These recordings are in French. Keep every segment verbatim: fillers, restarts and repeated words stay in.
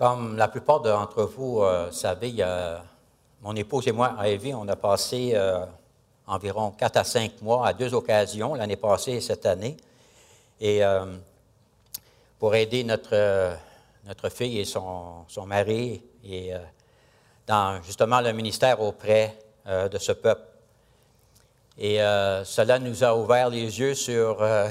Comme la plupart d'entre vous euh, savez, il y a, mon épouse et moi, Ivy, on a passé euh, environ quatre à cinq mois à deux occasions, l'année passée et cette année, et euh, pour aider notre, euh, notre fille et son, son mari et, euh, dans justement le ministère auprès euh, de ce peuple. Et euh, cela nous a ouvert les yeux sur euh,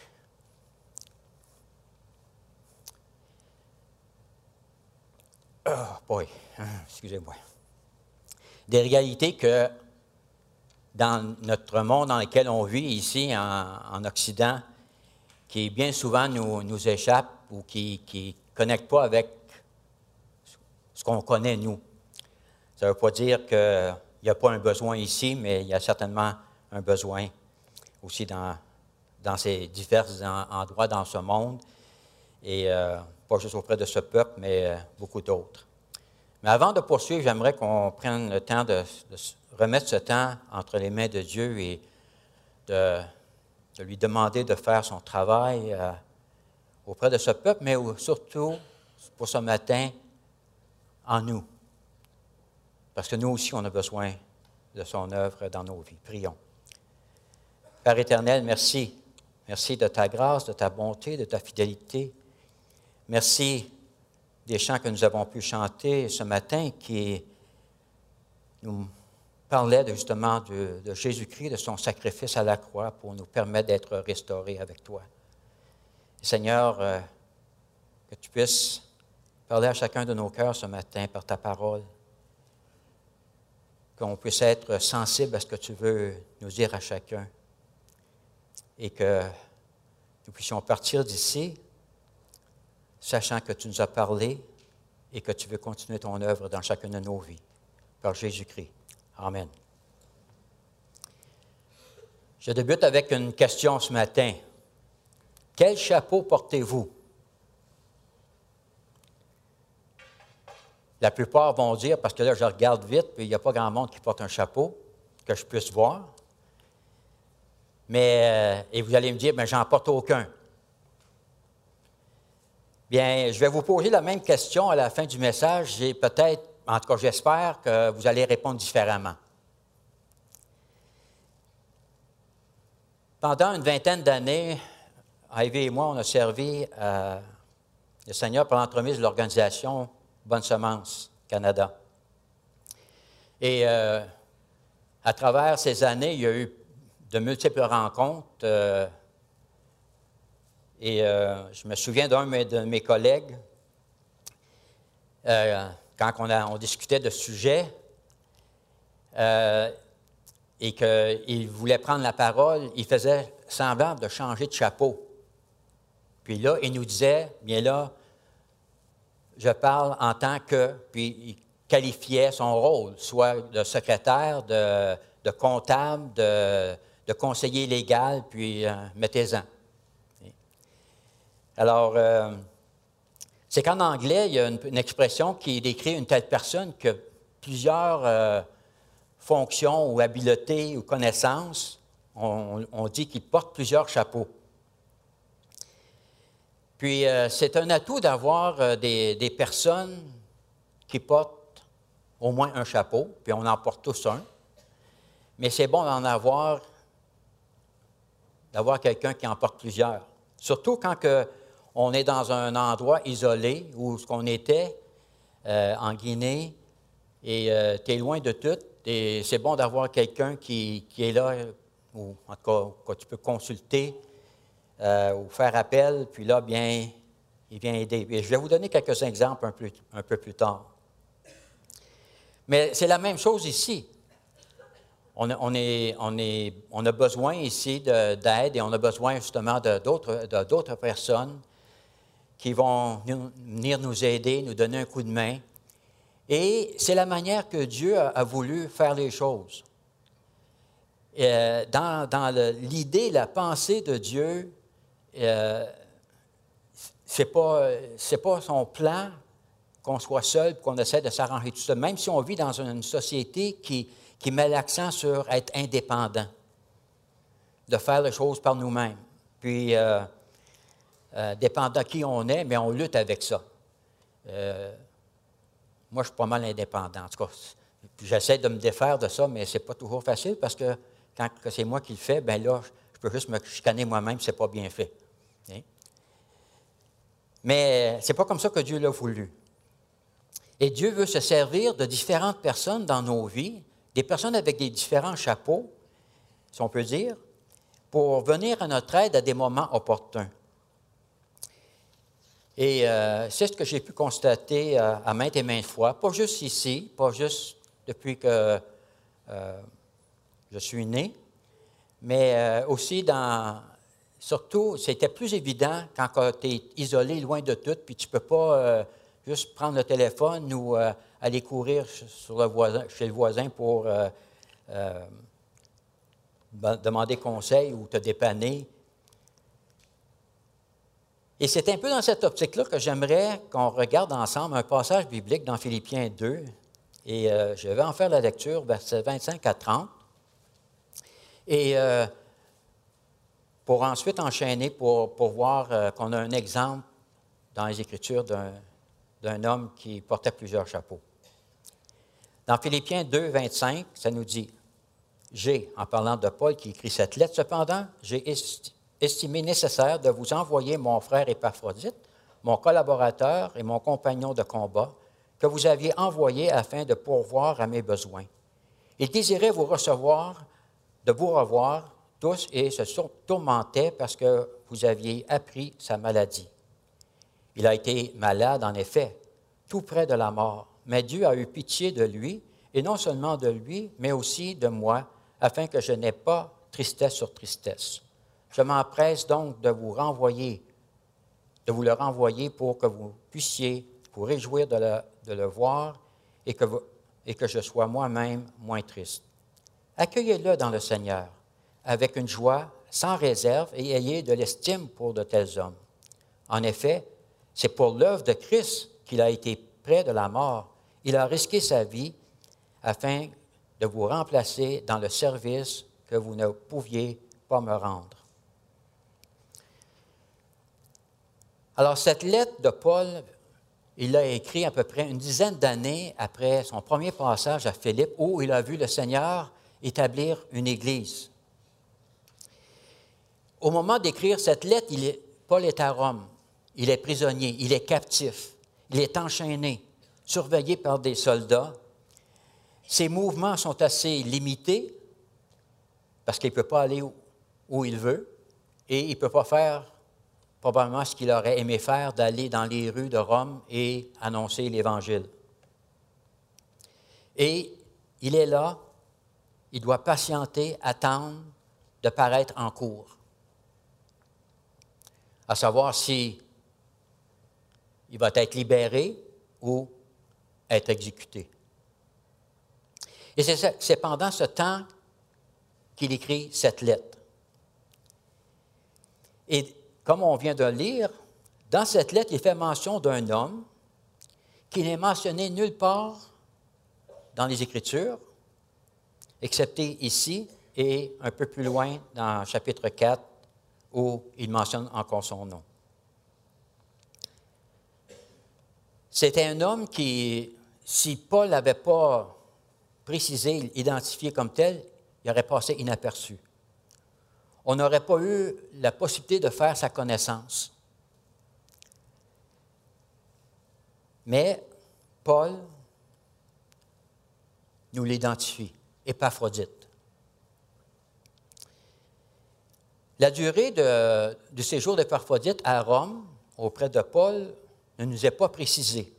oh boy, excusez-moi. Des réalités que dans notre monde dans lequel on vit ici en, en Occident, qui bien souvent nous, nous échappent ou qui ne connectent pas avec ce qu'on connaît nous. Ça ne veut pas dire qu'il n'y a pas un besoin ici, mais il y a certainement un besoin aussi dans, dans ces divers endroits dans ce monde, et euh, pas juste auprès de ce peuple, mais euh, beaucoup d'autres. Mais avant de poursuivre, j'aimerais qu'on prenne le temps de, de remettre ce temps entre les mains de Dieu et de, de lui demander de faire son travail euh, auprès de ce peuple, mais surtout, pour ce matin, en nous. Parce que nous aussi, on a besoin de son œuvre dans nos vies. Prions. Père éternel, merci. Merci de ta grâce, de ta bonté, de ta fidélité. Merci des chants que nous avons pu chanter ce matin qui nous parlaient de, justement de, de Jésus-Christ, de son sacrifice à la croix pour nous permettre d'être restaurés avec toi. Et Seigneur, euh, que tu puisses parler à chacun de nos cœurs ce matin par ta parole, qu'on puisse être sensible à ce que tu veux nous dire à chacun et que nous puissions partir d'ici sachant que tu nous as parlé et que tu veux continuer ton œuvre dans chacune de nos vies. Par Jésus-Christ. Amen. Je débute avec une question ce matin. Quel chapeau portez-vous? La plupart vont dire, parce que là, je regarde vite, puis il n'y a pas grand monde qui porte un chapeau, que je puisse voir. Mais, et vous allez me dire, mais j'en porte aucun. Bien, je vais vous poser la même question à la fin du message et peut-être, en tout cas j'espère, que vous allez répondre différemment. Pendant une vingtaine d'années, Ivy et moi, on a servi euh, le Seigneur par l'entremise de l'organisation Bonne Semence Canada. Et euh, à travers ces années, il y a eu de multiples rencontres. Euh, Et euh, je me souviens d'un de mes collègues, euh, quand on, a, on discutait de ce sujet, euh, et qu'il voulait prendre la parole, il faisait semblant de changer de chapeau. Puis là, il nous disait, bien là, je parle en tant que, puis il qualifiait son rôle, soit de secrétaire, de, de comptable, de, de conseiller légal, puis euh, mettez-en. Alors, euh, c'est qu'en anglais, il y a une, une expression qui décrit une telle personne que plusieurs euh, fonctions ou habiletés ou connaissances, on, on dit qu'il porte plusieurs chapeaux. Puis, euh, c'est un atout d'avoir euh, des, des personnes qui portent au moins un chapeau, puis on en porte tous un. Mais c'est bon d'en avoir, d'avoir quelqu'un qui en porte plusieurs. Surtout quand que, on est dans un endroit isolé où ce qu'on était euh, en Guinée et euh, tu es loin de tout. Et c'est bon d'avoir quelqu'un qui, qui est là, ou en tout cas, que tu peux consulter euh, ou faire appel, puis là, bien, il vient aider. Et je vais vous donner quelques exemples un peu, un peu plus tard. Mais c'est la même chose ici. On a, on est, on est, on a besoin ici de, d'aide et on a besoin justement de d'autres, de d'autres personnes qui vont nous, venir nous aider, nous donner un coup de main. Et c'est la manière que Dieu a, a voulu faire les choses. Euh, dans dans le, l'idée, la pensée de Dieu, euh, c'est pas, c'est pas son plan qu'on soit seul et qu'on essaie de s'arranger tout seul. Même si on vit dans une société qui, qui met l'accent sur être indépendant, de faire les choses par nous-mêmes. Puis, euh, Euh, dépendant de qui on est, mais on lutte avec ça. euh, moi, je suis pas mal indépendant. En tout cas, j'essaie de me défaire de ça, mais ce n'est pas toujours facile parce que quand que c'est moi qui le fais, bien là, je peux juste me chicaner moi-même si ce n'est pas bien fait. Hein? Mais ce n'est pas comme ça que Dieu l'a voulu. Et Dieu veut se servir de différentes personnes dans nos vies, des personnes avec des différents chapeaux, si on peut dire, pour venir à notre aide à des moments opportuns. Et euh, c'est ce que j'ai pu constater euh, à maintes et maintes fois, pas juste ici, pas juste depuis que euh, je suis né, mais euh, aussi dans... Surtout, c'était plus évident quand tu es isolé, loin de tout, puis tu ne peux pas euh, juste prendre le téléphone ou euh, aller courir sur le voisin, chez le voisin pour euh, euh, demander conseil ou te dépanner. Et c'est un peu dans cette optique-là que j'aimerais qu'on regarde ensemble un passage biblique dans Philippiens deux. Et euh, je vais en faire la lecture, versets vingt-cinq à trente. Et euh, pour ensuite enchaîner, pour, pour voir euh, qu'on a un exemple dans les Écritures d'un, d'un homme qui portait plusieurs chapeaux. Dans Philippiens deux, vingt-cinq, ça nous dit « J'ai, en parlant de Paul qui écrit cette lettre, cependant, j'ai estimé nécessaire de vous envoyer mon frère Épaphrodite, mon collaborateur et mon compagnon de combat, que vous aviez envoyé afin de pourvoir à mes besoins. Il désirait vous recevoir, de vous revoir tous et se tourmentait parce que vous aviez appris sa maladie. Il a été malade, en effet, tout près de la mort, mais Dieu a eu pitié de lui, et non seulement de lui, mais aussi de moi, afin que je n'aie pas tristesse sur tristesse. Je m'empresse donc de vous renvoyer, de vous le renvoyer pour que vous puissiez vous réjouir de le, de le voir et que, vous, et que je sois moi-même moins triste. Accueillez-le dans le Seigneur, avec une joie sans réserve et ayez de l'estime pour de tels hommes. En effet, c'est pour l'œuvre de Christ qu'il a été près de la mort. Il a risqué sa vie afin de vous remplacer dans le service que vous ne pouviez pas me rendre. Alors, cette lettre de Paul, il l'a écrite à peu près une dizaine d'années après son premier passage à Philippe, où il a vu le Seigneur établir une église. Au moment d'écrire cette lettre, il est, Paul est à Rome. Il est prisonnier, il est captif, il est enchaîné, surveillé par des soldats. Ses mouvements sont assez limités parce qu'il ne peut pas aller où, où il veut et il ne peut pas faire probablement ce qu'il aurait aimé faire, d'aller dans les rues de Rome et annoncer l'Évangile. Et il est là, il doit patienter, attendre de paraître en cours, à savoir si il va être libéré ou être exécuté. Et c'est, c'est pendant ce temps qu'il écrit cette lettre. Et comme on vient de le lire, dans cette lettre, il fait mention d'un homme qui n'est mentionné nulle part dans les Écritures, excepté ici et un peu plus loin dans chapitre quatre, où il mentionne encore son nom. C'était un homme qui, si Paul n'avait pas précisé, identifié comme tel, il aurait passé inaperçu. On n'aurait pas eu la possibilité de faire sa connaissance. Mais Paul nous l'identifie, Épaphrodite. La durée de, du séjour d'Épaphrodite à Rome, auprès de Paul, ne nous est pas précisée.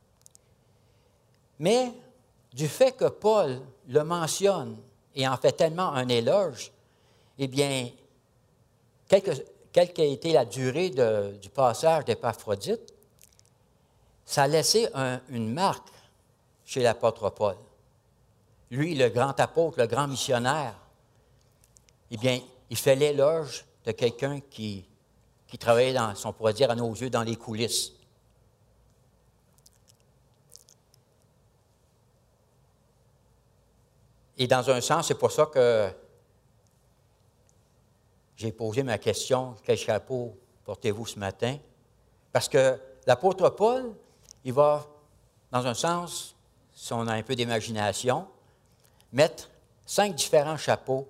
Mais du fait que Paul le mentionne et en fait tellement un éloge, eh bien, quelle que, quelle qu'a été la durée de, du passage d'Épaphrodite, ça a laissé un, une marque chez l'apôtre Paul. Lui, le grand apôtre, le grand missionnaire, eh bien, il fait l'éloge de quelqu'un qui, qui travaillait, dans, si on pourrait dire à nos yeux, dans les coulisses. Et dans un sens, c'est pour ça que j'ai posé ma question, quel chapeau portez-vous ce matin? Parce que l'apôtre Paul, il va, dans un sens, si on a un peu d'imagination, mettre cinq différents chapeaux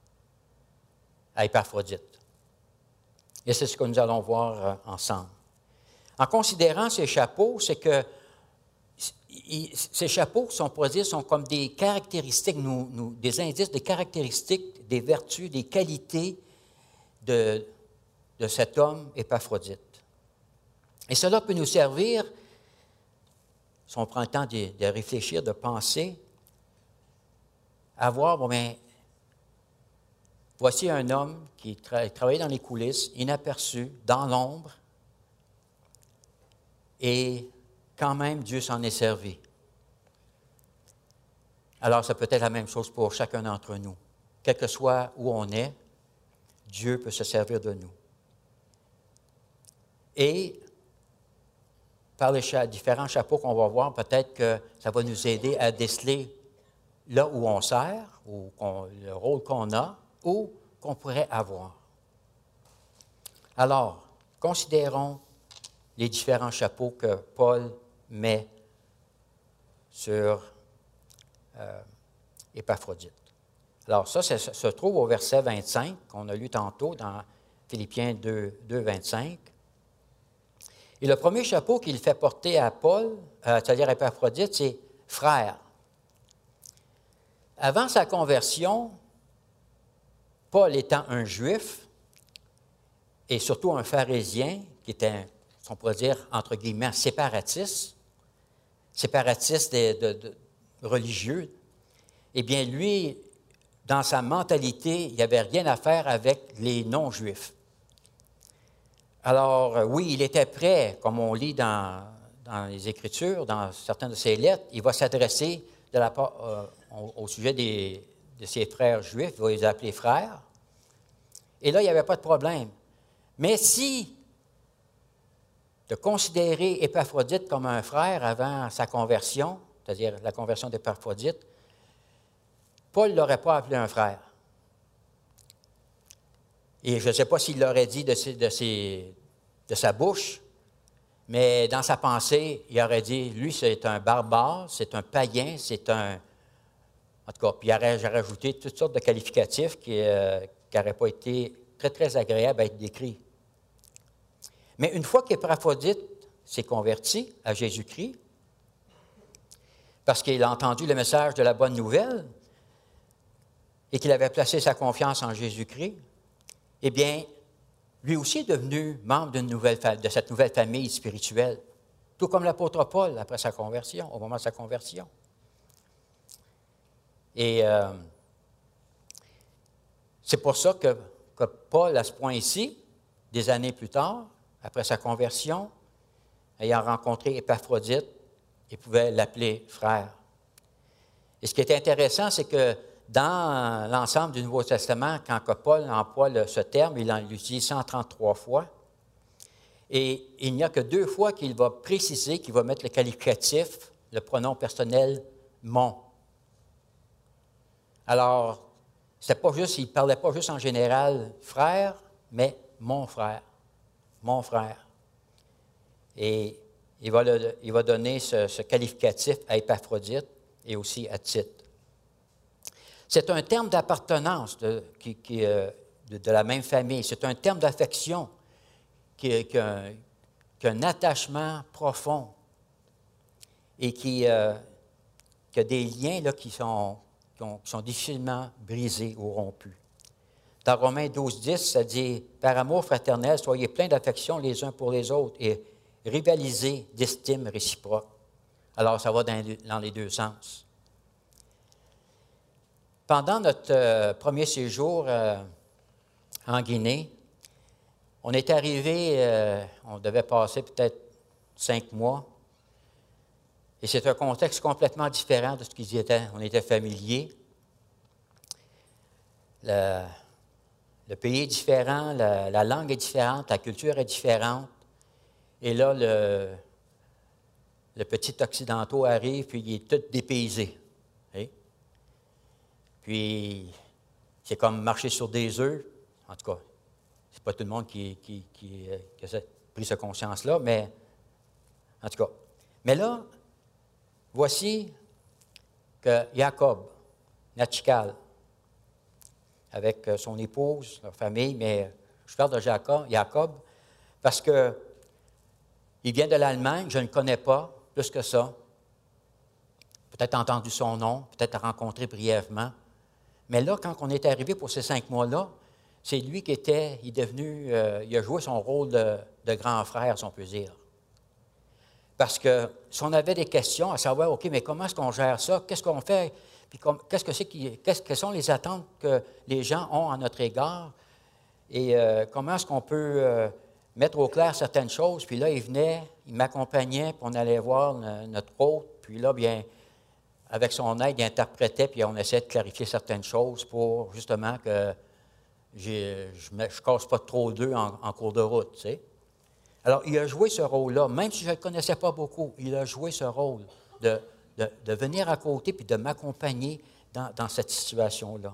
à Épaphrodite. Et c'est ce que nous allons voir euh, ensemble. En considérant ces chapeaux, c'est que il, ces chapeaux, si on pourrait dire, sont comme des caractéristiques, nous, nous, des indices, des caractéristiques, des vertus, des qualités de, de cet homme Épaphrodite. Et cela peut nous servir, si on prend le temps de, de réfléchir, de penser, à voir, bon, bien, voici un homme qui tra- travaillait dans les coulisses, inaperçu, dans l'ombre, et quand même, Dieu s'en est servi. Alors, ça peut être la même chose pour chacun d'entre nous. Quel que soit où on est, Dieu peut se servir de nous. Et par les cha- différents chapeaux qu'on va voir, peut-être que ça va nous aider à déceler là où on sert, ou qu'on, le rôle qu'on a, ou qu'on pourrait avoir. Alors, considérons les différents chapeaux que Paul met sur euh, Épaphrodite. Alors, ça, ça se trouve au verset vingt-cinq, qu'on a lu tantôt dans Philippiens deux, deux, vingt-cinq. Et le premier chapeau qu'il fait porter à Paul, euh, c'est-à-dire à Épaphrodite, c'est « frère ». Avant sa conversion, Paul étant un juif, et surtout un pharisien, qui était, on pourrait dire, entre guillemets, séparatiste, séparatiste de, de, de religieux, eh bien, lui, dans sa mentalité, il n'y avait rien à faire avec les non-juifs. Alors, oui, il était prêt, comme on lit dans, dans les Écritures, dans certaines de ses lettres, il va s'adresser de la part, euh, au, au sujet des, de ses frères juifs, il va les appeler frères. Et là, il n'y avait pas de problème. Mais si de considérer Épaphrodite comme un frère avant sa conversion, c'est-à-dire la conversion d'Épaphrodite, Paul ne l'aurait pas appelé un frère. Et je ne sais pas s'il l'aurait dit de, ses, de, ses, de sa bouche, mais dans sa pensée, il aurait dit, lui, c'est un barbare, c'est un païen, c'est un... En tout cas, puis il aurait rajouté toutes sortes de qualificatifs qui euh, n'auraient pas été très, très agréables à être décrits. Mais une fois qu'Épaphrodite s'est converti à Jésus-Christ, parce qu'il a entendu le message de la bonne nouvelle et qu'il avait placé sa confiance en Jésus-Christ, eh bien, lui aussi est devenu membre d'une nouvelle, de cette nouvelle famille spirituelle, tout comme l'apôtre Paul après sa conversion, au moment de sa conversion. Et euh, c'est pour ça que, que Paul, à ce point-ci, des années plus tard, après sa conversion, ayant rencontré Épaphrodite, il pouvait l'appeler frère. Et ce qui est intéressant, c'est que dans l'ensemble du Nouveau Testament, quand Paul emploie le, ce terme, il l'utilise cent trente-trois fois. Et il n'y a que deux fois qu'il va préciser, qu'il va mettre le qualificatif, le pronom personnel « mon ». Alors, c'est pas juste, il ne parlait pas juste en général « frère », mais « mon frère ». Mon frère. Et il va, le, il va donner ce, ce qualificatif à Épaphrodite et aussi à Tite. C'est un terme d'appartenance de, qui, qui, euh, de, de la même famille. C'est un terme d'affection qui, qui, a, qui a un attachement profond et qui, euh, qui a des liens là, qui, sont, qui, ont, qui sont difficilement brisés ou rompus. Dans Romains douze, dix, ça dit « Par amour fraternel, soyez pleins d'affection les uns pour les autres et rivalisez d'estime réciproque. » Alors, ça va dans, dans les deux sens. Pendant notre euh, premier séjour euh, en Guinée, on est arrivé, euh, on devait passer peut-être cinq mois, et c'est un contexte complètement différent de ce qu'ils étaient. On était familiers. Le, Le pays est différent, la, la langue est différente, la culture est différente. Et là, le, le petit occidentaux arrive, puis il est tout dépaysé. Hein? Puis, c'est comme marcher sur des œufs. En tout cas, c'est pas tout le monde qui, qui, qui, qui a pris cette conscience-là, mais en tout cas. Mais là, voici que Jacob, Natchikal, avec son épouse, leur famille, mais je parle de Jacob, Jacob parce que il vient de l'Allemagne, je ne le connais pas plus que ça. Peut-être entendu son nom, peut-être rencontré brièvement. Mais là, quand on est arrivé pour ces cinq mois-là, c'est lui qui était, il est devenu, euh, il a joué son rôle de, de grand frère, si on peut dire. Parce que si on avait des questions à savoir, OK, mais comment est-ce qu'on gère ça? Qu'est-ce qu'on fait? Puis comme, qu'est-ce que c'est qui, qu'est-ce, quelles sont les attentes que les gens ont à notre égard? Et euh, comment est-ce qu'on peut euh, mettre au clair certaines choses? Puis là, il venait, il m'accompagnait, puis on allait voir le, notre hôte. Puis là, bien, avec son aide, il interprétait, puis on essayait de clarifier certaines choses pour justement que j'ai, je ne casse pas trop d'œufs en, en cours de route, tu sais. Alors, il a joué ce rôle-là, même si je ne le connaissais pas beaucoup, il a joué ce rôle de, de, de venir à côté puis de m'accompagner dans, dans cette situation-là.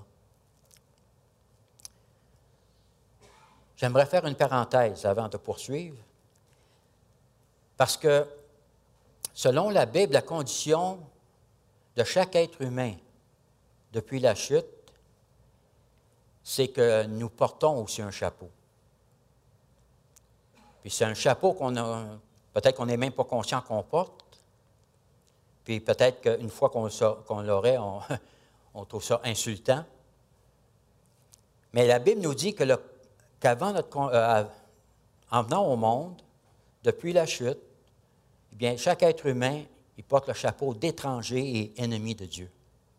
J'aimerais faire une parenthèse avant de poursuivre, parce que, selon la Bible, la condition de chaque être humain depuis la chute, c'est que nous portons aussi un chapeau. Puis c'est un chapeau qu'on a, peut-être qu'on n'est même pas conscient qu'on porte, puis peut-être qu'une fois qu'on, qu'on l'aurait, on, on trouve ça insultant. Mais la Bible nous dit que le, qu'avant notre, euh, en venant au monde, depuis la chute, eh bien, chaque être humain, il porte le chapeau d'étranger et ennemi de Dieu.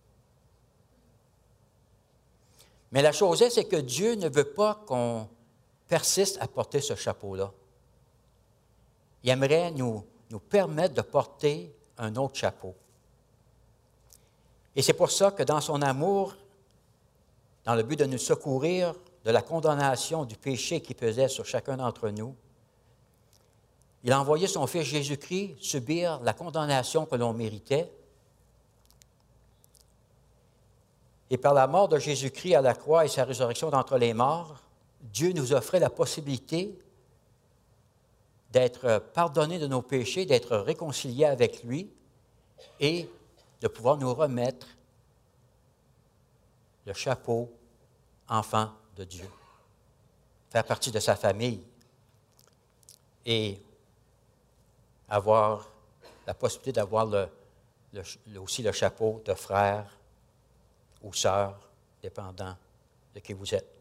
Mais la chose est, c'est que Dieu ne veut pas qu'on persiste à porter ce chapeau-là. Il aimerait nous, nous permettre de porter un autre chapeau. Et c'est pour ça que dans son amour, dans le but de nous secourir de la condamnation du péché qui pesait sur chacun d'entre nous, il a envoyé son Fils Jésus-Christ subir la condamnation que l'on méritait. Et par la mort de Jésus-Christ à la croix et sa résurrection d'entre les morts, Dieu nous offrait la possibilité d'être pardonnés de nos péchés, d'être réconciliés avec lui et de pouvoir nous remettre le chapeau enfant de Dieu, faire partie de sa famille et avoir la possibilité d'avoir le, le, aussi le chapeau de frère ou sœur, dépendant de qui vous êtes.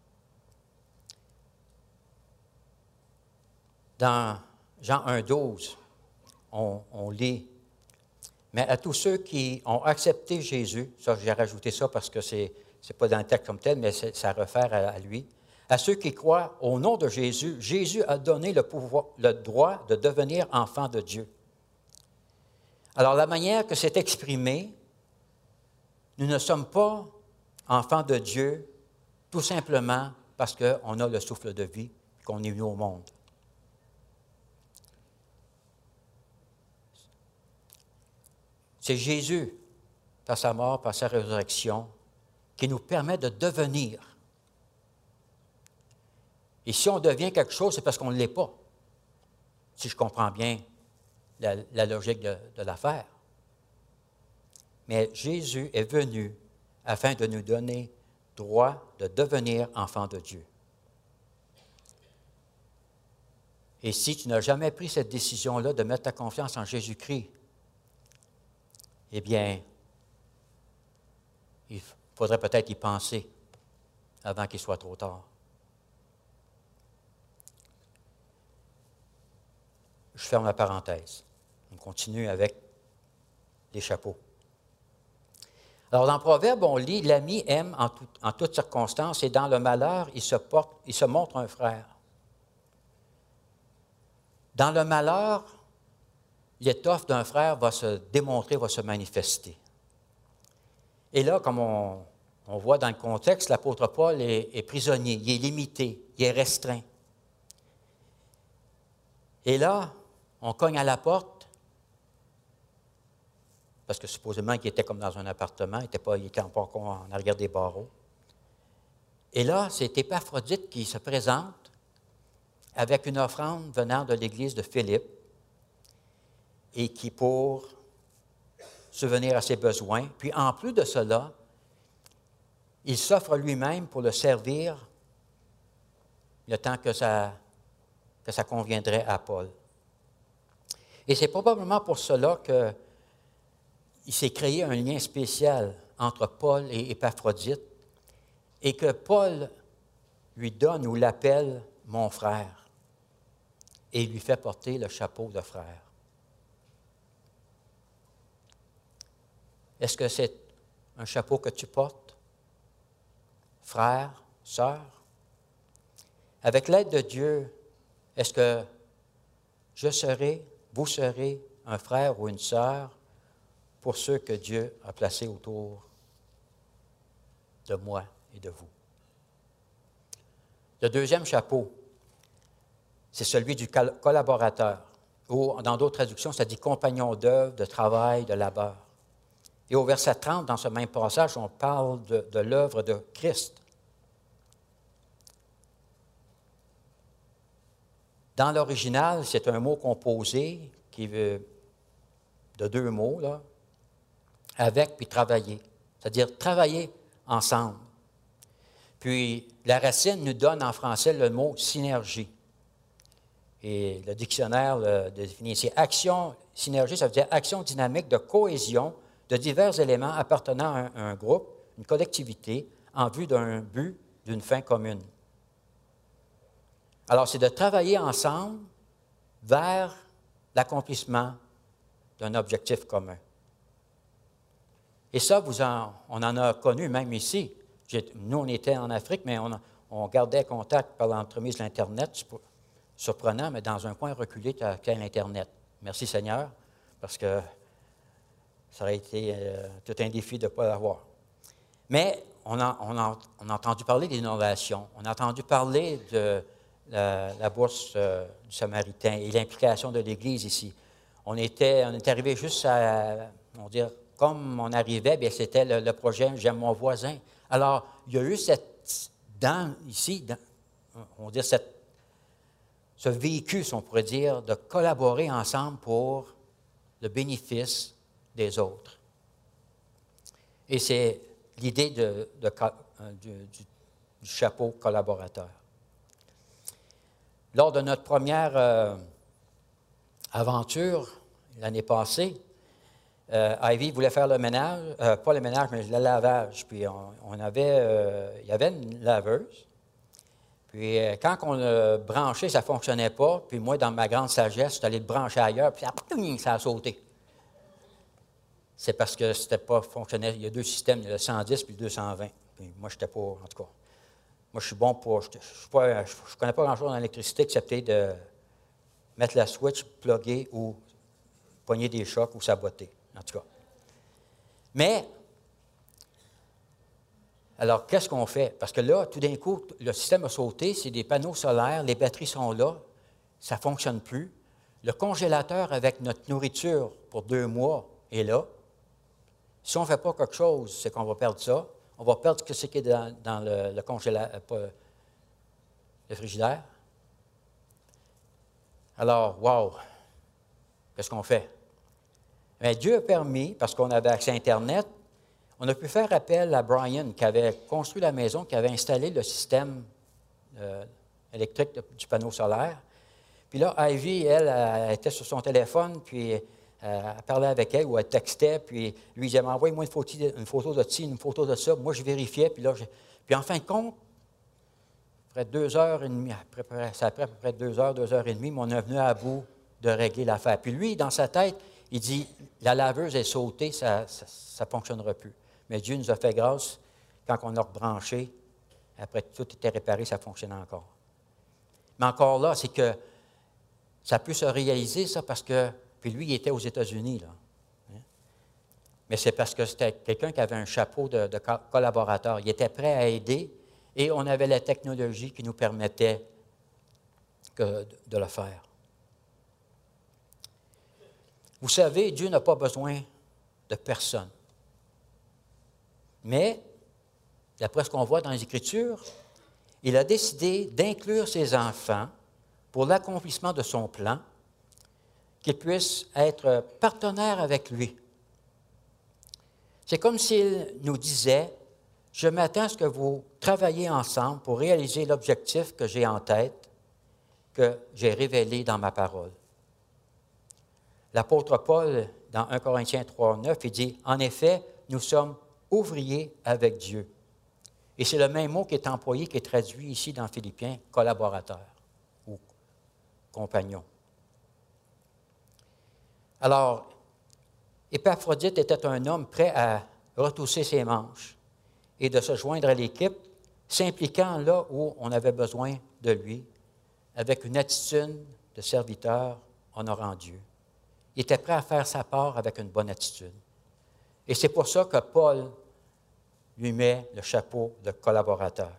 Dans Jean un, douze, on, on lit « Mais à tous ceux qui ont accepté Jésus », ça j'ai rajouté ça parce que ce n'est pas dans le texte comme tel, mais ça réfère à, à lui, « à ceux qui croient au nom de Jésus, Jésus a donné le pouvoir, le droit de devenir enfant de Dieu. » Alors la manière que c'est exprimé, nous ne sommes pas enfants de Dieu tout simplement parce qu'on a le souffle de vie et qu'on est venu au monde. C'est Jésus, par sa mort, par sa résurrection, qui nous permet de devenir. Et si on devient quelque chose, c'est parce qu'on ne l'est pas, si je comprends bien la, la logique de, de l'affaire. Mais Jésus est venu afin de nous donner droit de devenir enfant de Dieu. Et si tu n'as jamais pris cette décision-là de mettre ta confiance en Jésus-Christ, eh bien, il faudrait peut-être y penser avant qu'il soit trop tard. Je ferme la parenthèse. On continue avec les chapeaux. Alors, dans Proverbe, on lit « L'ami aime en, tout, en toutes circonstances et dans le malheur, il se, porte, il se montre un frère. » Dans le malheur, l'étoffe d'un frère va se démontrer, va se manifester. Et là, comme on, on voit dans le contexte, l'apôtre Paul est, est prisonnier, il est limité, il est restreint. Et là, on cogne à la porte, parce que supposément qu'il était comme dans un appartement, il n'était pas, il était pas encore en arrière des barreaux. Et là, c'est Épaphrodite qui se présente avec une offrande venant de l'église de Philippe. et qui pour subvenir à ses besoins. Puis en plus de cela, il s'offre lui-même pour le servir le temps que ça, que ça conviendrait à Paul. Et c'est probablement pour cela qu'il s'est créé un lien spécial entre Paul et Épaphrodite et que Paul lui donne ou l'appelle « mon frère » et lui fait porter le chapeau de frère. Est-ce que c'est un chapeau que tu portes, frère, sœur? Avec l'aide de Dieu, est-ce que je serai, vous serez un frère ou une sœur pour ceux que Dieu a placés autour de moi et de vous? Le deuxième chapeau, c'est celui du collaborateur, ou dans d'autres traductions, ça dit compagnon d'œuvre, de travail, de labeur. Et au verset trente, dans ce même passage, on parle de, de l'œuvre de Christ. Dans l'original, c'est un mot composé qui veut de deux mots, là, avec puis travailler, c'est-à-dire travailler ensemble. Puis la racine nous donne en français le mot synergie. Et le dictionnaire le définit ici. Action, synergie, ça veut dire action dynamique de cohésion de divers éléments appartenant à un, un groupe, une collectivité, en vue d'un but, d'une fin commune. Alors, c'est de travailler ensemble vers l'accomplissement d'un objectif commun. Et ça, vous en, on en a connu même ici. J'ai, nous, on était en Afrique, mais on, on gardait contact par l'entremise de l'Internet. C'est surprenant, mais dans un coin reculé, tu as l'Internet. Merci Seigneur, parce que ça aurait été euh, tout un défi de ne pas l'avoir. Mais on a, on, a, on a entendu parler d'innovation. On a entendu parler de la, la bourse euh, du Samaritain et l'implication de l'Église ici. On était, on est arrivé juste à, on va dire, comme on arrivait, bien, c'était le, le projet « J'aime mon voisin ». Alors, il y a eu cette, dans, ici, dans, on va dire, cette, ce véhicule, si on pourrait dire, de collaborer ensemble pour le bénéfice des autres. Et c'est l'idée de, de, de, du, du chapeau collaborateur. Lors de notre première euh, aventure, l'année passée, euh, Ivy voulait faire le ménage, euh, pas le ménage, mais le lavage. Puis on, on avait, euh, il y avait une laveuse. Puis euh, quand on l'a branché, ça ne fonctionnait pas. Puis moi, dans ma grande sagesse, je suis allé le brancher ailleurs, puis ça a sauté. C'est parce que c'était pas fonctionnel. Il y a deux systèmes, il y a le cent dix puis le deux cent vingt. Puis moi, je n'étais pas, en tout cas. Moi, je suis bon pour. Je ne connais pas grand-chose dans l'électricité, excepté de mettre la switch, plugger ou pogner des chocs ou saboter, en tout cas. Mais, alors, qu'est-ce qu'on fait? Parce que là, tout d'un coup, le système a sauté, c'est des panneaux solaires, les batteries sont là, ça ne fonctionne plus. Le congélateur avec notre nourriture pour deux mois est là. Si on ne fait pas quelque chose, c'est qu'on va perdre ça. On va perdre ce qui est dans, dans le, le congélateur, pas le frigidaire. Alors, wow! Qu'est-ce qu'on fait? Bien, Dieu a permis, parce qu'on avait accès à Internet, on a pu faire appel à Brian, qui avait construit la maison, qui avait installé le système euh, électrique de, du panneau solaire. Puis là, Ivy, elle, elle était sur son téléphone, puis euh, elle parlait avec elle, ou elle textait, puis lui, il disait, envoie-moi une photo, une photo de ci, une photo de ça. Moi, je vérifiais, puis là, je... puis en fin de compte, après deux heures et demie, après, ça a pris à peu près deux heures, deux heures et demie, mais on est venu à bout de régler l'affaire. Puis lui, dans sa tête, il dit, la laveuse est sautée, ça ne fonctionnera plus. Mais Dieu nous a fait grâce, quand on a rebranché, après que tout était réparé, ça fonctionnait encore. Mais encore là, c'est que ça a pu se réaliser, ça, parce que, puis lui, il était aux États-Unis, là. Mais c'est parce que c'était quelqu'un qui avait un chapeau de, de collaborateur. Il était prêt à aider et on avait la technologie qui nous permettait que, de, de le faire. Vous savez, Dieu n'a pas besoin de personne. Mais, d'après ce qu'on voit dans les Écritures, il a décidé d'inclure ses enfants pour l'accomplissement de son plan, qu'ils puissent être partenaires avec lui. C'est comme s'il nous disait, « Je m'attends à ce que vous travailliez ensemble pour réaliser l'objectif que j'ai en tête, que j'ai révélé dans ma parole. » L'apôtre Paul, dans un Corinthiens trois, neuf, il dit, « En effet, nous sommes ouvriers avec Dieu. » Et c'est le même mot qui est employé, qui est traduit ici dans Philippiens, « collaborateur » ou « compagnon ». Alors, Épaphrodite était un homme prêt à retrousser ses manches et de se joindre à l'équipe, s'impliquant là où on avait besoin de lui, avec une attitude de serviteur honorant Dieu. Il était prêt à faire sa part avec une bonne attitude. Et c'est pour ça que Paul lui met le chapeau de collaborateur.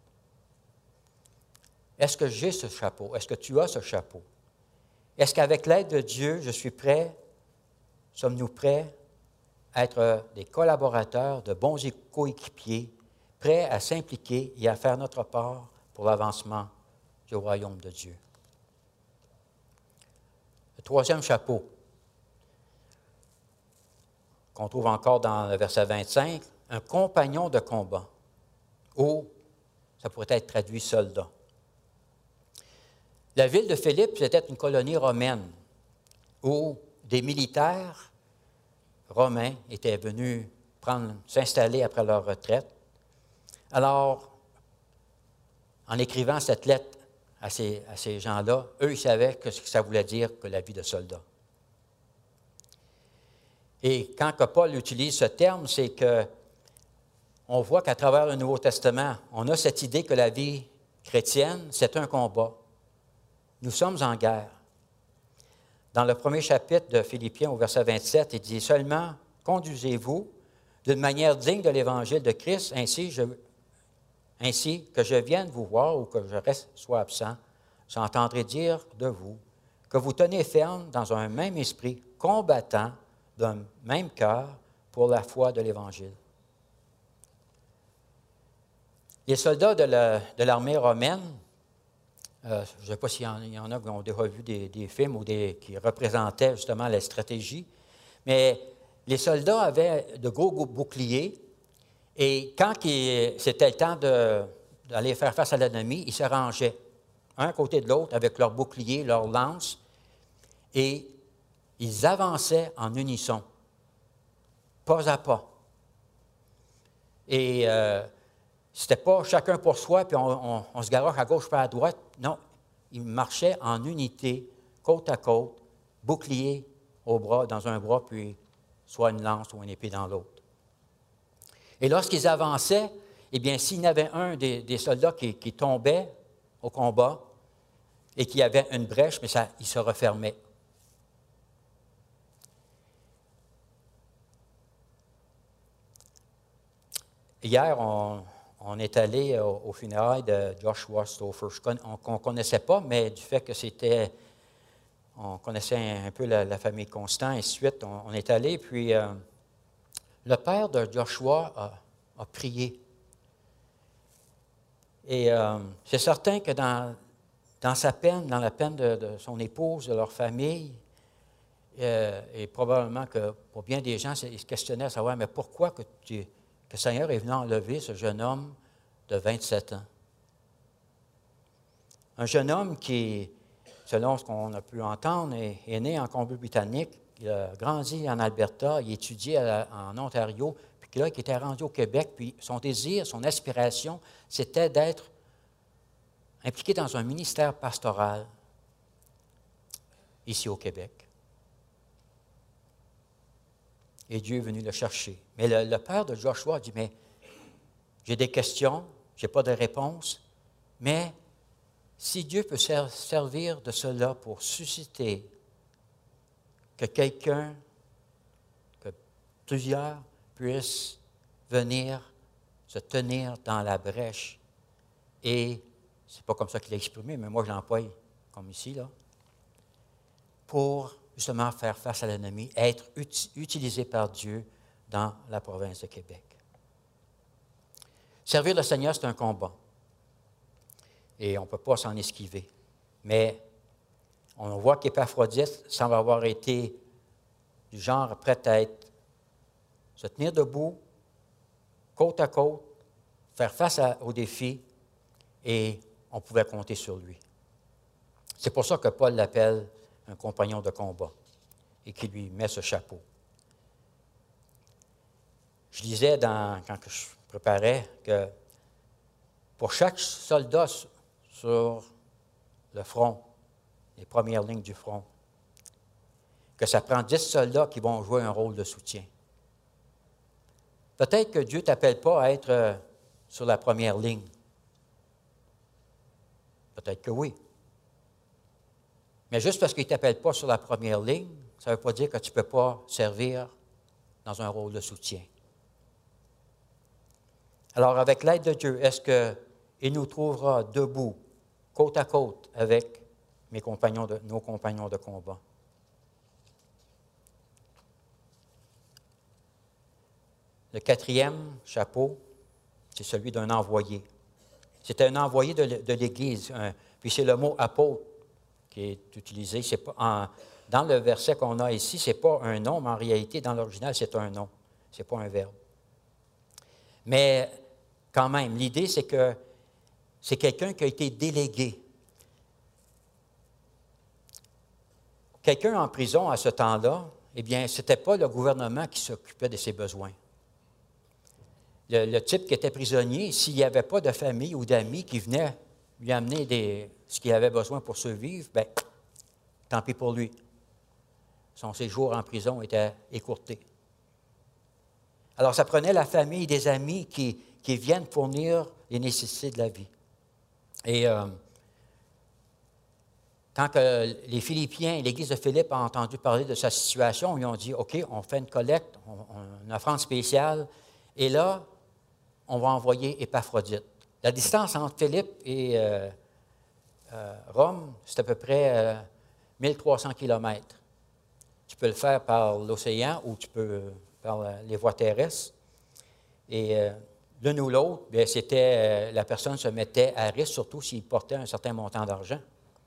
Est-ce que j'ai ce chapeau? Est-ce que tu as ce chapeau? Est-ce qu'avec l'aide de Dieu, je suis prêt, sommes-nous prêts à être des collaborateurs, de bons coéquipiers, prêts à s'impliquer et à faire notre part pour l'avancement du royaume de Dieu? Le troisième chapeau, qu'on trouve encore dans le verset vingt-cinq, un compagnon de combat, ou ça pourrait être traduit soldat. La ville de Philippe, c'était une colonie romaine où des militaires romains étaient venus prendre, s'installer après leur retraite. Alors, en écrivant cette lettre à ces, à ces gens-là, eux, ils savaient que ce que ça voulait dire que la vie de soldat. Et quand que Paul utilise ce terme, c'est que on voit qu'à travers le Nouveau Testament, on a cette idée que la vie chrétienne, c'est un combat. Nous sommes en guerre. Dans le premier chapitre de Philippiens, au verset vingt-sept, il dit « Seulement, conduisez-vous d'une manière digne de l'Évangile de Christ, ainsi, je, ainsi que je vienne vous voir ou que je reste, sois absent, j'entendrai dire de vous que vous tenez ferme dans un même esprit, combattant d'un même cœur pour la foi de l'Évangile. » Les soldats de, la, de l'armée romaine, euh, je ne sais pas s'il y en, il y en a qui ont déjà vu des, des films ou des, qui représentaient justement la stratégie, mais les soldats avaient de gros boucliers et quand il, c'était le temps de, d'aller faire face à l'ennemi, ils se rangeaient un côté de l'autre avec leurs boucliers, leurs lances et ils avançaient en unisson, pas à pas. Et euh, c'était pas chacun pour soi, puis on, on, on se garoche à gauche pas à droite. Non, ils marchaient en unité, côte à côte, bouclier au bras, dans un bras, puis soit une lance ou une épée dans l'autre. Et lorsqu'ils avançaient, eh bien, s'il y en avait un des, des soldats qui, qui tombait au combat et qui avait une brèche, mais ça, il se refermait. Hier, on, on est allé au, au funérailles de Joshua Stauffer, qu'on ne connaissait pas, mais du fait que c'était, on connaissait un, un peu la, la famille Constant, et ainsi de suite, on, on est allé, puis euh, le père de Joshua a, a prié. Et euh, c'est certain que dans, dans sa peine, dans la peine de, de son épouse, de leur famille, euh, et probablement que pour bien des gens, ils se questionnaient à savoir, mais pourquoi que tu... que le Seigneur est venu enlever ce jeune homme de vingt-sept ans. Un jeune homme qui, selon ce qu'on a pu entendre, est, est né en Colombie-Britannique, il a grandi en Alberta, il étudiait à, en Ontario, puis là, il était rendu au Québec, puis son désir, son aspiration, c'était d'être impliqué dans un ministère pastoral ici au Québec. Et Dieu est venu le chercher. Mais le, le père de Joshua dit, mais j'ai des questions, je n'ai pas de réponse, mais si Dieu peut ser- servir de cela pour susciter que quelqu'un, que plusieurs puissent venir se tenir dans la brèche, et c'est pas comme ça qu'il l'a exprimé, mais moi je l'emploie comme ici, là, pour justement faire face à l'ennemi, être uti- utilisé par Dieu dans la province de Québec. Servir le Seigneur, c'est un combat. Et on ne peut pas s'en esquiver. Mais On voit qu'Épaphrodite semble avoir été du genre prêt à être, se tenir debout, côte à côte, faire face à, aux défis, et on pouvait compter sur lui. C'est pour ça que Paul l'appelle un compagnon de combat et qu'il lui met ce chapeau. Je disais dans, quand je préparais que pour chaque soldat sur le front, les premières lignes du front, que ça prend dix soldats qui vont jouer un rôle de soutien. Peut-être que Dieu ne t'appelle pas à être sur la première ligne. Peut-être que oui. Mais juste parce qu'il ne t'appelle pas sur la première ligne, ça ne veut pas dire que tu ne peux pas servir dans un rôle de soutien. Alors, avec l'aide de Dieu, est-ce qu'il nous trouvera debout, côte à côte, avec mes compagnons de, nos compagnons de combat? Le quatrième chapeau, c'est celui d'un envoyé. C'est un envoyé de, de l'Église. Un, puis c'est le mot apôtre qui est utilisé. C'est pas, en, dans le verset qu'on a ici, ce n'est pas un nom, mais en réalité, dans l'original, c'est un nom. Ce n'est pas un verbe. Mais quand même, l'idée, c'est que c'est quelqu'un qui a été délégué. Quelqu'un en prison à ce temps-là, eh bien, ce n'était pas le gouvernement qui s'occupait de ses besoins. Le, le type qui était prisonnier, s'il n'y avait pas de famille ou d'amis qui venaient lui amener des, ce qu'il avait besoin pour survivre, bien, tant pis pour lui. Son séjour en prison était écourté. Alors, ça prenait la famille, des amis qui, qui viennent fournir les nécessités de la vie. Et euh, quand que les Philippiens, l'Église de Philippe a entendu parler de sa situation, ils ont dit, OK, on fait une collecte, on, on, une offrande spéciale, et là, on va envoyer Épaphrodite. La distance entre Philippe et euh, euh, Rome, c'est à peu près euh, mille trois cents kilomètres. Tu peux le faire par l'océan ou tu peux par les voies terrestres. Et euh, l'une ou l'autre, bien, c'était, euh, la personne se mettait à risque, surtout s'il portait un certain montant d'argent.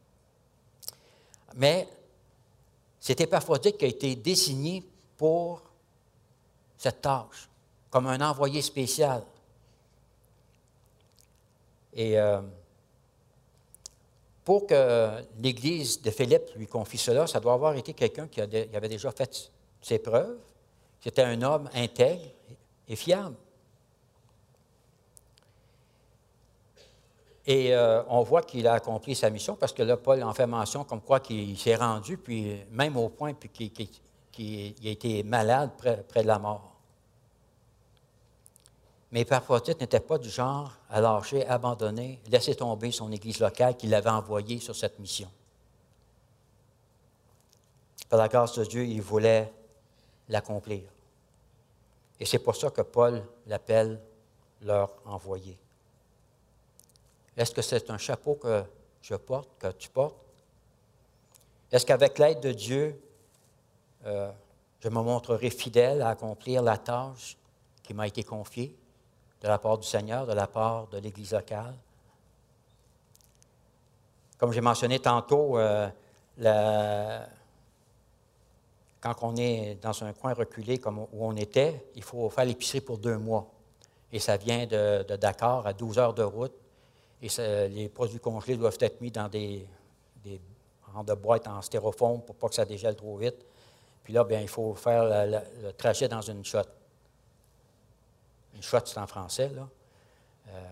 Mais c'est Épaphrodite qui a été désigné pour cette tâche, comme un envoyé spécial. Et euh, pour que l'Église de Philippe lui confie cela, ça doit avoir été quelqu'un qui, a de, qui avait déjà fait ses preuves, qui était un homme intègre et fiable. Et euh, on voit qu'il a accompli sa mission parce que là, Paul en fait mention comme quoi qu'il s'est rendu, puis même au point puis qu'il, qu'il, qu'il a été malade près, près de la mort. Mais Épaphrodite n'était pas du genre à lâcher, abandonner, laisser tomber son église locale qui l'avait envoyé sur cette mission. Par la grâce de Dieu, il voulait l'accomplir. Et c'est pour ça que Paul l'appelle leur envoyé. Est-ce que c'est un chapeau que je porte, que tu portes? Est-ce qu'avec l'aide de Dieu, euh, je me montrerai fidèle à accomplir la tâche qui m'a été confiée de la part du Seigneur, de la part de l'Église locale? Comme j'ai mentionné tantôt, euh, la, quand on est dans un coin reculé comme où on était, il faut faire l'épicerie pour deux mois. Et ça vient de, de Dakar à douze heures de route. Et ça, les produits congelés doivent être mis dans des, des rangs de boîtes en styrofoam pour pas que ça dégèle trop vite. Puis là, bien, il faut faire la, la, le trajet dans une shot. Une shot, c'est en français, là. Euh,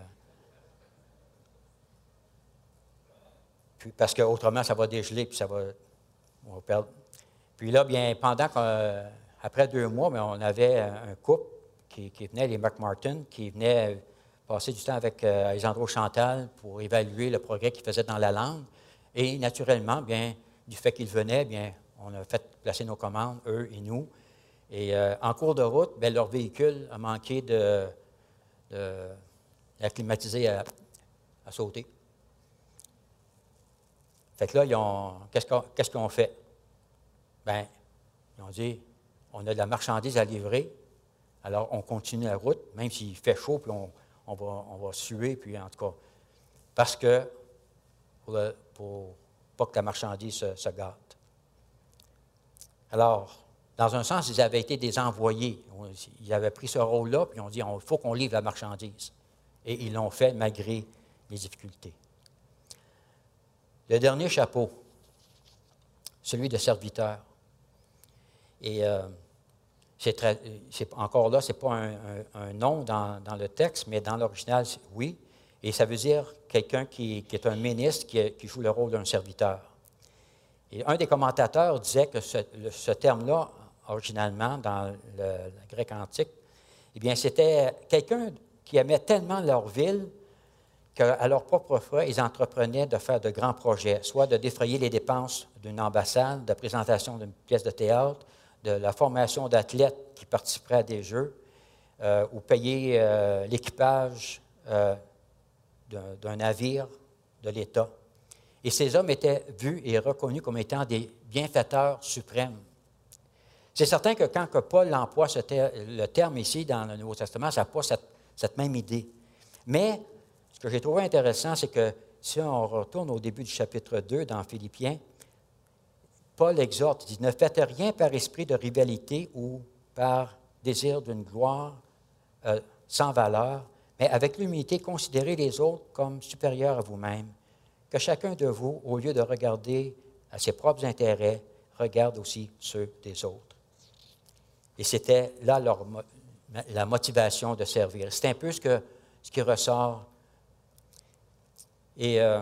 puis parce qu'autrement, ça va dégeler, puis ça va, on va perdre. Puis là, bien, pendant qu'après deux mois, bien, on avait un couple qui, qui venait, les McMartin, qui venait passer du temps avec euh, Alessandro Chantal pour évaluer le progrès qu'ils faisaient dans la langue. Et naturellement, bien, du fait qu'ils venaient, bien, on a fait placer nos commandes, eux et nous. Et euh, en cours de route, bien, leur véhicule a manqué de, de la climatisée à, à sauter. Fait que là, ils ont, qu'est-ce qu'on, qu'est-ce qu'on fait? Bien, ils ont dit, on a de la marchandise à livrer, alors on continue la route, même s'il fait chaud, puis on, on, va, on va suer, puis en tout cas, parce que pour, le, pour pas que la marchandise se, se gâte. Alors, dans un sens, ils avaient été des envoyés. Ils avaient pris ce rôle-là, puis ils ont dit, il faut qu'on livre la marchandise. Et ils l'ont fait malgré les difficultés. Le dernier chapeau, celui de serviteur. Et euh, c'est, très, c'est encore là, ce n'est pas un, un, un nom dans, dans le texte, mais dans l'original, oui. Et ça veut dire quelqu'un qui, qui est un ministre, qui, qui joue le rôle d'un serviteur. Et un des commentateurs disait que ce, le, ce terme-là, originalement, dans le, le grec antique, eh bien, c'était quelqu'un qui aimait tellement leur ville qu'à leur propre frais, ils entreprenaient de faire de grands projets, soit de défrayer les dépenses d'une ambassade, de présentation d'une pièce de théâtre, de la formation d'athlètes qui participeraient à des jeux, euh, ou payer euh, l'équipage euh, d'un, d'un navire de l'État. Et ces hommes étaient vus et reconnus comme étant des bienfaiteurs suprêmes. C'est certain que quand que Paul emploie ce ter- le terme ici dans le Nouveau Testament, ça n'a pas cette, cette même idée. Mais ce que j'ai trouvé intéressant, c'est que si on retourne au début du chapitre deux dans Philippiens, Paul exhorte, il dit, « Ne faites rien par esprit de rivalité ou par désir d'une gloire euh, sans valeur, mais avec l'humilité, considérez les autres comme supérieurs à vous-même. Que chacun de vous, au lieu de regarder à ses propres intérêts, regarde aussi ceux des autres. » Et c'était là leur, la motivation de servir. C'est un peu ce, que, ce qui ressort. Et euh,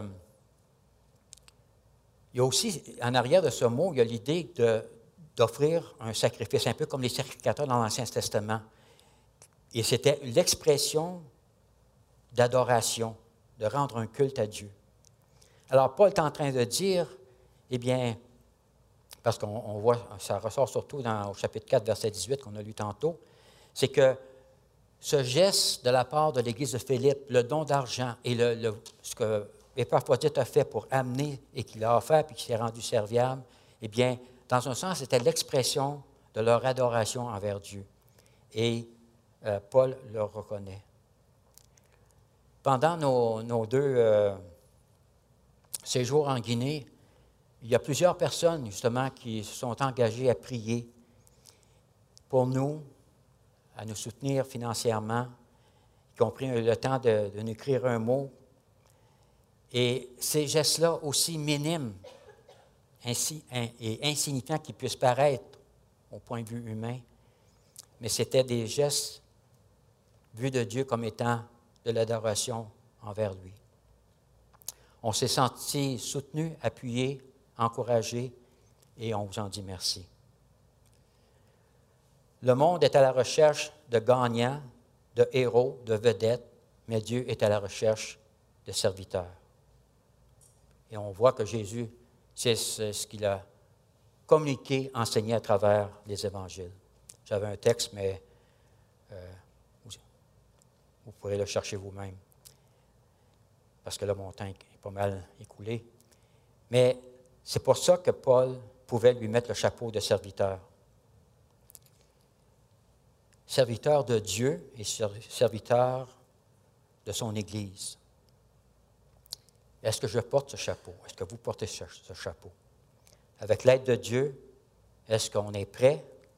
il y a aussi, en arrière de ce mot, il y a l'idée de, d'offrir un sacrifice, un peu comme les sacrificateurs dans l'Ancien Testament. Et c'était l'expression d'adoration, de rendre un culte à Dieu. Alors, Paul est en train de dire, eh bien, parce qu'on on voit, ça ressort surtout dans, au chapitre quatre, verset dix-huit, qu'on a lu tantôt, c'est que ce geste de la part de l'Église de Philippe, le don d'argent et le, le, ce que Épaphrodite a fait pour amener et qu'il a offert puis qu'il s'est rendu serviable, eh bien, dans un sens, c'était l'expression de leur adoration envers Dieu. Et euh, Paul le reconnaît. Pendant nos, nos deux euh, séjours en Guinée, il y a plusieurs personnes, justement, qui se sont engagées à prier pour nous, à nous soutenir financièrement, qui ont pris le temps de, de nous écrire un mot. Et ces gestes-là, aussi minimes ainsi, et insignifiants qu'ils puissent paraître au point de vue humain, mais c'était des gestes vus de Dieu comme étant de l'adoration envers lui. On s'est sentis soutenus, appuyés, encouragés, et on vous en dit merci. Le monde est à la recherche de gagnants, de héros, de vedettes, mais Dieu est à la recherche de serviteurs. Et on voit que Jésus, c'est ce qu'il a communiqué, enseigné à travers les évangiles. J'avais un texte, mais euh, vous pourrez le chercher vous-même, parce que là, mon temps est pas mal écoulé. Mais c'est pour ça que Paul pouvait lui mettre le chapeau de serviteur. Serviteur de Dieu et serviteur de son Église. Est-ce que je porte ce chapeau? Est-ce que vous portez ce, ce chapeau? Avec l'aide de Dieu, est-ce qu'on est prêt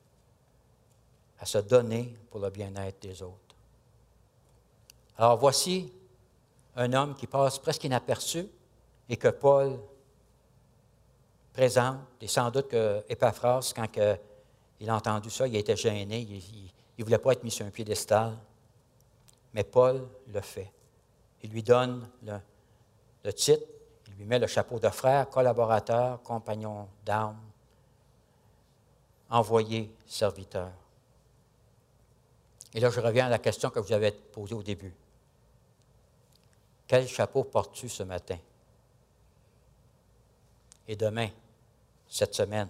à se donner pour le bien-être des autres? Alors voici un homme qui passe presque inaperçu et que Paul présente, et sans doute que Épaphras, quand que, il a entendu ça, il était gêné, il ne voulait pas être mis sur un piédestal, mais Paul le fait. Il lui donne le, le titre, il lui met le chapeau de frère, collaborateur, compagnon d'armes, envoyé, serviteur. Et là, je reviens à la question que je vous avais posée au début. Quel chapeau portes-tu ce matin? Et demain, cette semaine?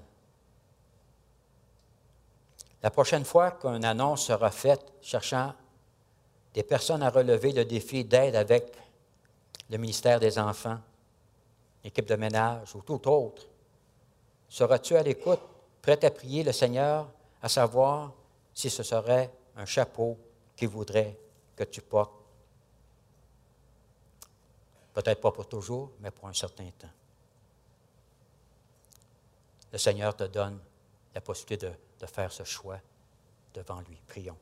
La prochaine fois qu'une annonce sera faite cherchant des personnes à relever le défi d'aide avec le ministère des Enfants, l'équipe de ménage ou tout autre, seras-tu à l'écoute, prêt à prier le Seigneur, à savoir si ce serait un chapeau qu'il voudrait que tu portes? Peut-être pas pour toujours, mais pour un certain temps. le Seigneur te donne la possibilité de, de faire ce choix devant lui. Prions.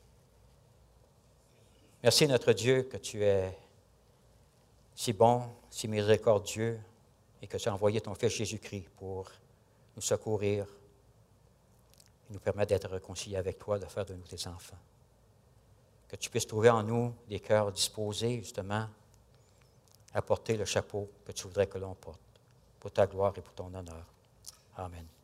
Merci notre Dieu que tu es si bon, si miséricordieux et que tu as envoyé ton Fils Jésus-Christ pour nous secourir et nous permettre d'être réconciliés avec toi, de faire de nous tes enfants. Que tu puisses trouver en nous des cœurs disposés justement à porter le chapeau que tu voudrais que l'on porte pour ta gloire et pour ton honneur. Amen.